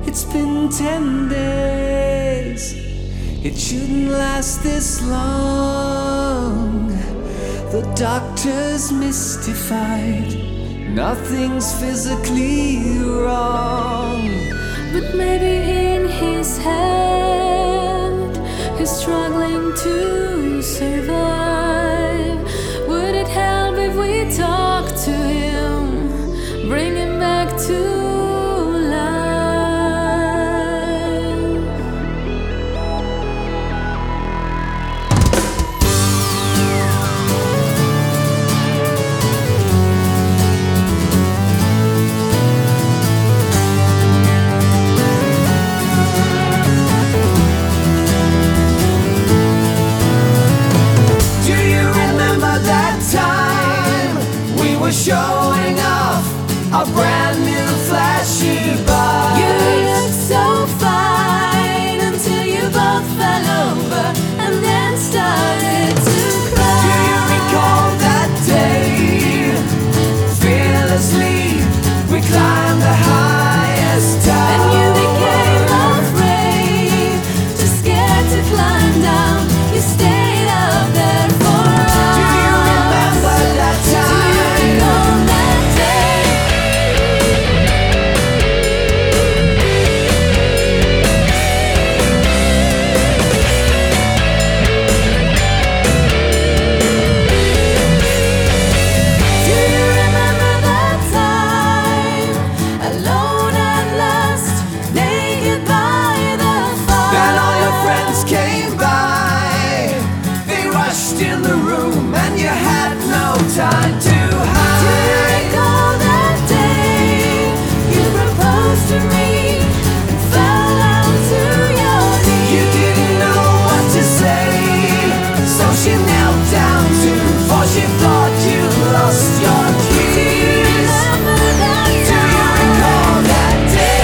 It's been 10 days. It shouldn't last this long. The doctor's mystified. Nothing's physically wrong. But maybe in his head he's struggling to survive. Would it help if we talk to him, bring him back to showing off a brand new flashy bike. You looked so fine until you both fell over and then started to cry. Do you recall that day? Fearlessly we climbed the highest tower, and you became afraid, too scared to climb down. You stayed up there for hours. Do you remember that time? In the room and you had no time to hide. Do you recall that day you proposed to me and fell down to your knees? You didn't know what to say, so she knelt down too, for she thought you lost your keys. Do you remember that time? Do you recall that day?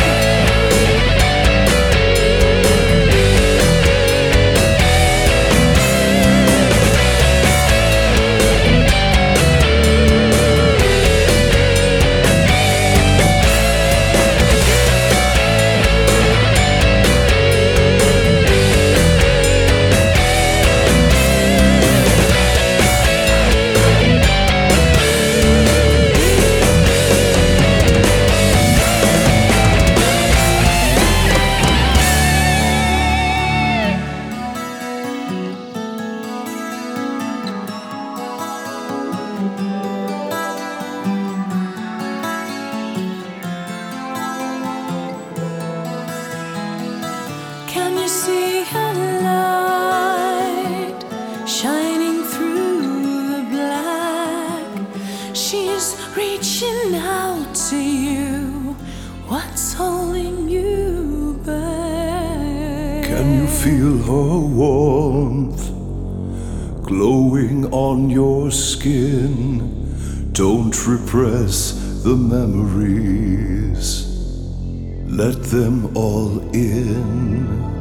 Can you see her light shining through the black? She's reaching out to you. What's holding you back? Can you feel her warmth glowing on your skin? Don't repress the memories. Let them all in.